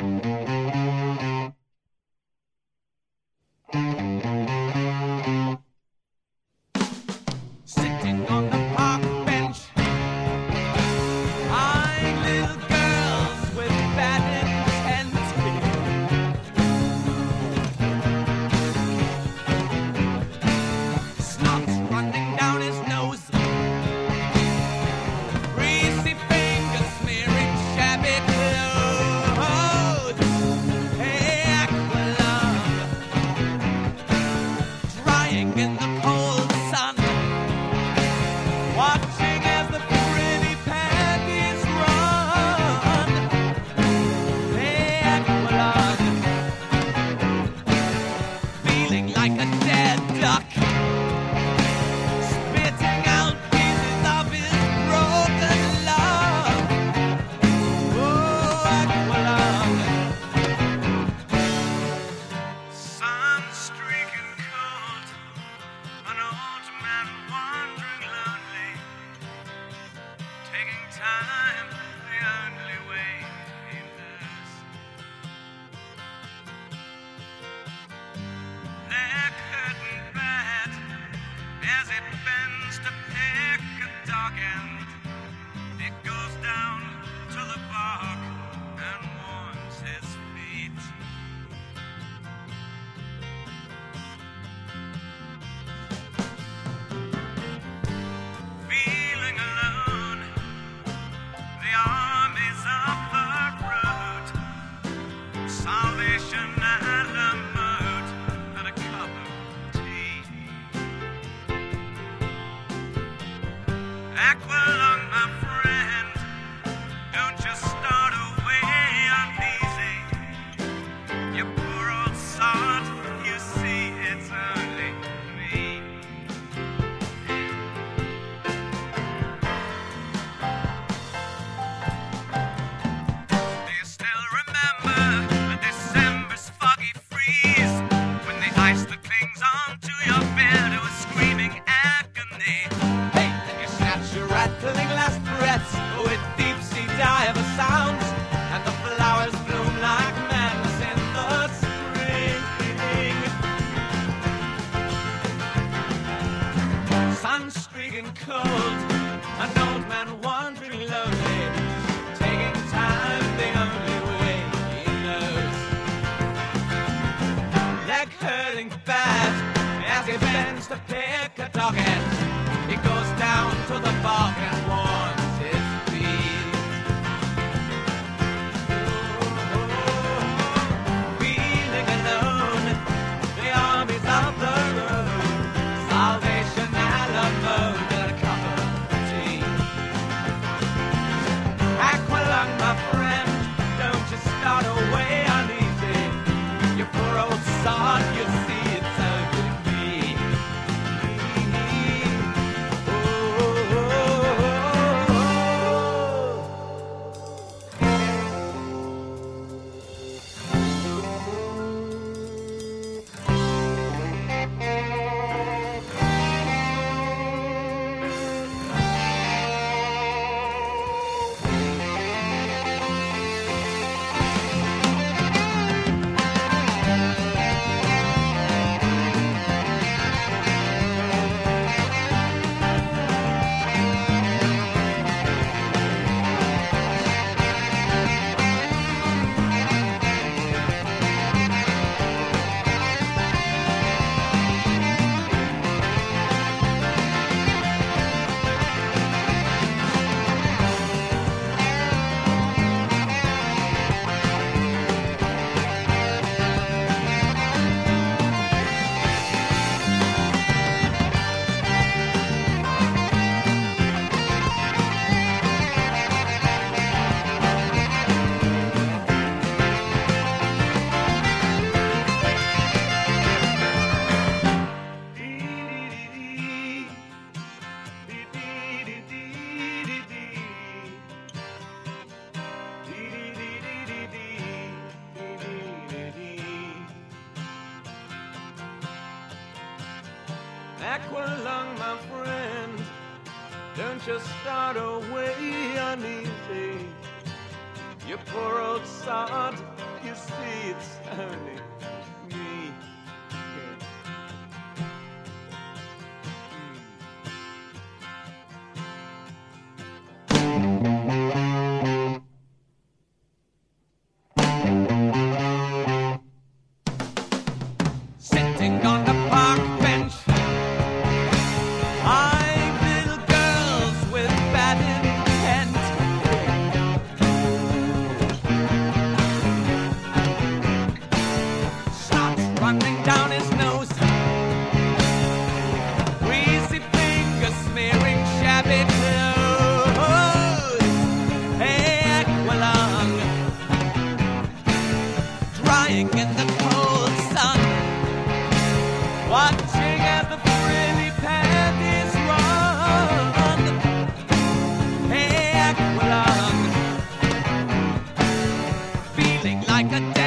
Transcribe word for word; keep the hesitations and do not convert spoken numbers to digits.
Sitting on the park bench, eyeing little girls with bad intent. Snot's running down his nose, greasy fingers smearing shabby clothes. Hey, Aqualung, drying in the cold sun, watching as the pretty panties run. Hey, Aqualung, feeling like a dead duck, spitting out pieces of his broken love. Oh, Aqualung, sun streaking cold, an old man wandering lonely, taking time the only way he knows. Neck hurting bad as it bends to pick a dog end. It goes down to the bark and warms his feet. Feeling alone, the armies of the road, salvation at a mode, and a cup of tea. Aqualung, my friend, don't just start away uneasy. You poor old sod, you see it's only me. Do you still remember December's foggy freeze, when the ice that clings onto your bed was screaming agony? Hey, and you snatch your rattling last breaths with deep sea diver sounds, and the flowers bloom like madness in the spring. Sun streaking cold, an old man wandering lonely, taking time the only way he knows. Leg hurting bad as he bends to pick a dog end. He goes down to the bark and warms his feet. Feeling alone, the armies of the road, salvation at a mode, and a cup of tea. Aqualung, my friend, don't you start away uneasy. You poor old sod, you see it's only me. Oh, oh, oh, Aqualung, my friend, don't just start away uneasy. You poor old sod, you see, it's only me. Sitting on the park bench, eying little girls with bad intent. Starts running down his nose, greasy fingers smearing shabby clothes. Hey, Aqualung, drying in the cold sun, watching as the frilly panties run. Hey, Aqualung, feeling like a